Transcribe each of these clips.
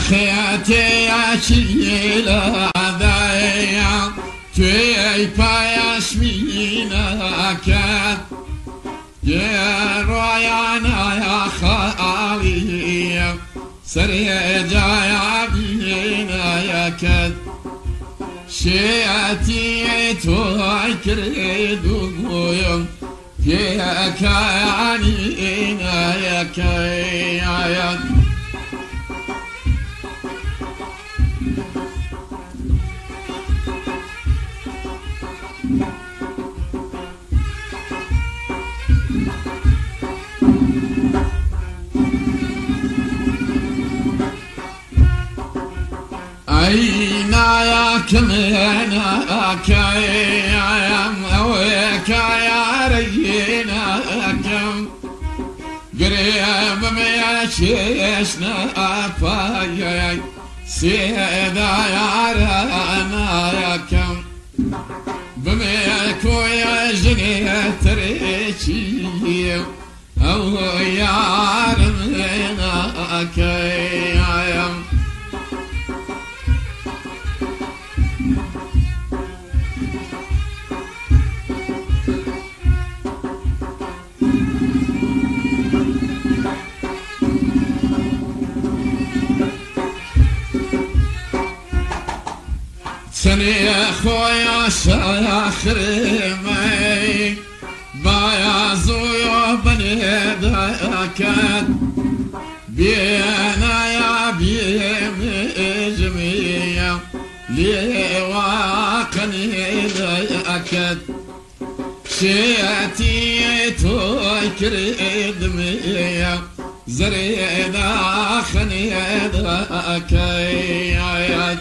خياتي أشيل ذايا توي بايش مينك يا ريانا يا خالي سريجا يا بينا يا كد شياتي توي كريدو يوم يا كيانينا يا كيان أين يا كمنا كيام أوك يا رينا كم قريب ميشيشنا أفايا سيدا يا رانا يا كم بميكو يا جنيه تريشي أو يا رمينا كيام سني خويا شاخر مي بايا زويا بني ذاكات بينا يا بيم جميع لي واقني ذاكات شياتي توكر دمية زريدا خني ذاكات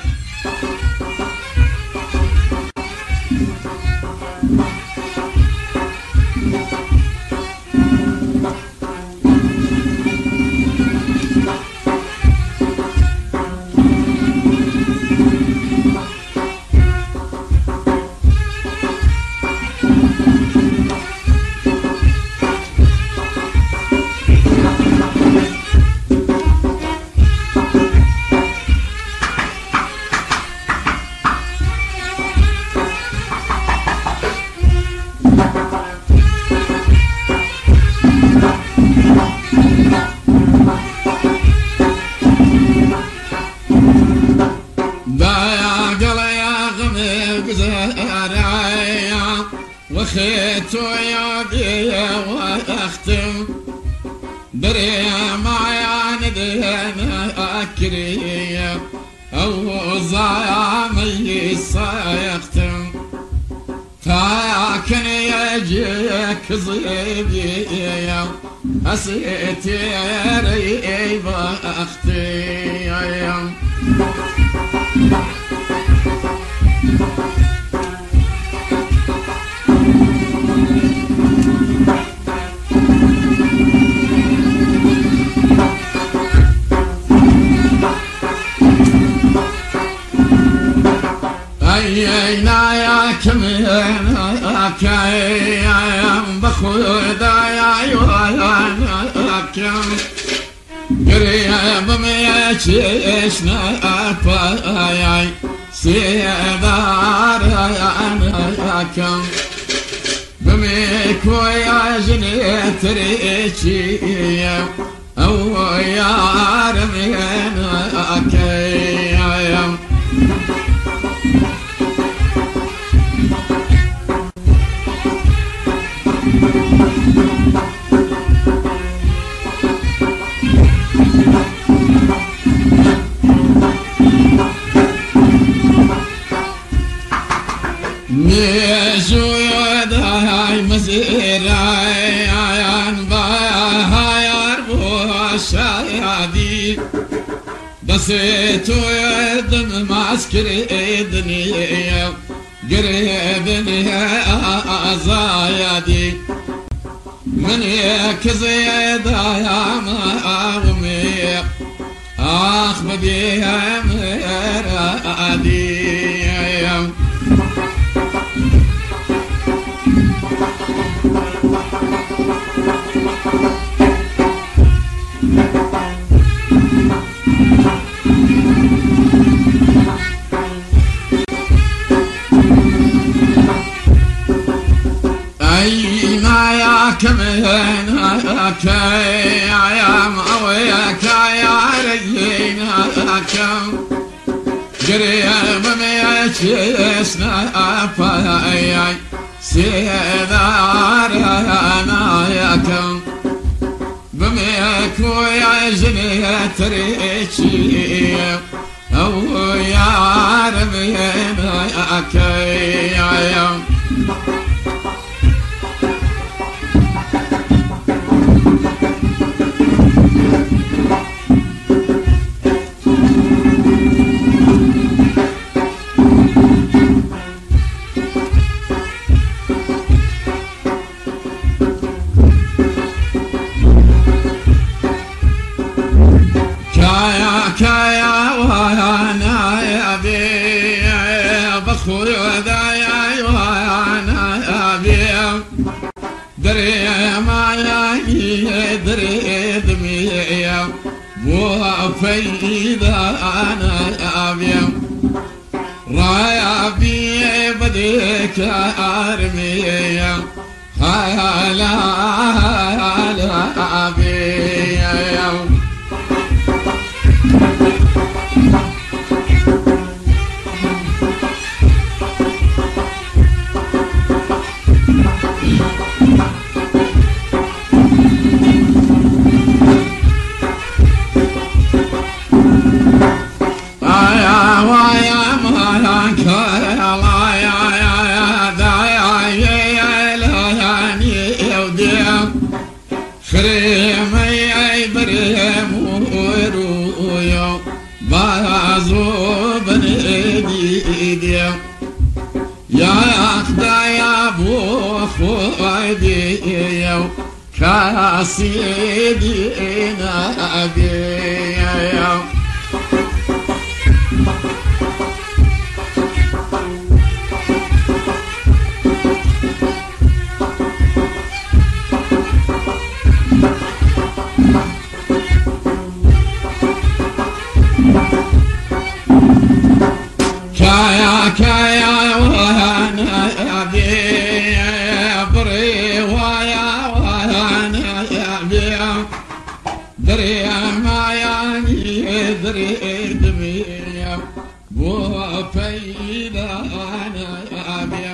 وخيتو يا بيا واختم بريا معي ندهنا أكريا أو زعامي سيختم تاكن يجيك زيبي أسيتي ريب أختي أينا يا كمينا كيام بخودا يا يوانا كم قريب ميشيشنا أفايا سيدار يا كم بميكو يا جني تريشي أو يا رمينا كيام نيجو يداي مزيراي عن باي أربو شادي بسيتو يدن معسكر إدني قريبني أزايدي من يكزيد يا مأغمي آخ بديها مرادي يا مويك يا رجينا كم قريب ميشيسنا فاي سيدار انا يا كم بميك ويا جنيه تريشي او يا رمينا يا كي كايا وانا يا بي بخور ودايا وانا يا بي دري ما يا دري دمي مو فايدة انا يا بي رايا بي بديك ارمي هاي لا بي خريمي بريم ورويو بازو بنيدي يا أخدا يا بو خويدي كاسيدي نبي كايا وانا ابي بري وانا ابي دري ما يعني دري دمي بو فايدة انا ابي